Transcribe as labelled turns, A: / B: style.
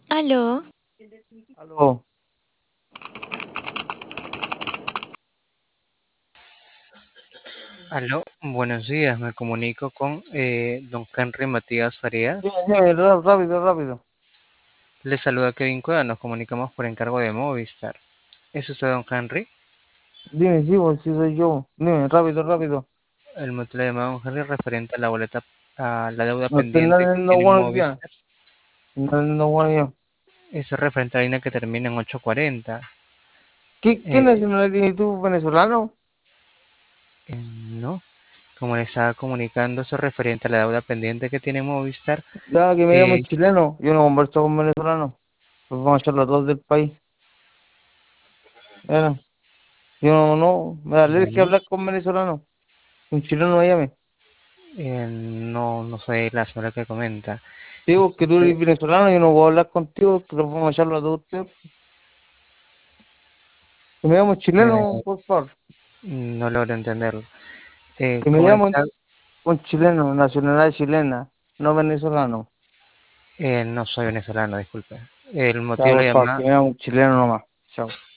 A: Aló,
B: Aló,
C: Aló, buenos días, me comunico con don Henry Matías Farías.
B: dime, rápido, rápido.
C: Le saluda Kevin Cueva, nos comunicamos por encargo de Movistar. ¿Es usted don Henry?
B: Dime, sí, pues, sí soy yo. Dime, rápido, rápido.
C: El motivo de llamada don Henry es referente a la boleta, a la deuda
B: No estoy
C: pendiente que
B: no
C: tiene
B: buenos días.
C: Movistar.
B: No buenos días.
C: Es referente a la línea que termina en 840.
B: ¿Qué
C: Eh,
B: nacionalidad tienes tú, venezolano?
C: no, como le estaba comunicando, eso es referente a la deuda pendiente que tiene Movistar.
B: Ya que me llamo
C: Eh,
B: chileno, yo no converso con venezolanos. Pues vamos a echar los dos del país. Era. Yo me da alergia
C: bueno,
B: hablar con venezolanos. Un chileno me llame.
C: no, no soy la señora que comenta.
B: Digo que tú
C: Este,
B: eres venezolano, yo no voy a hablar contigo, que los vamos a echar los dos de ustedes. Que me llamo chileno,
C: eh,
B: por favor.
C: no logro entenderlo.
B: Que me
C: Como le
B: llamo
C: estaba
B: un chileno, nacionalidad chilena, no venezolano.
C: No soy venezolano, disculpe. El
B: Ya,
C: motivo de
B: por
C: la
B: favor, que
C: llamada,
B: me llamo un chileno nomás. Chao.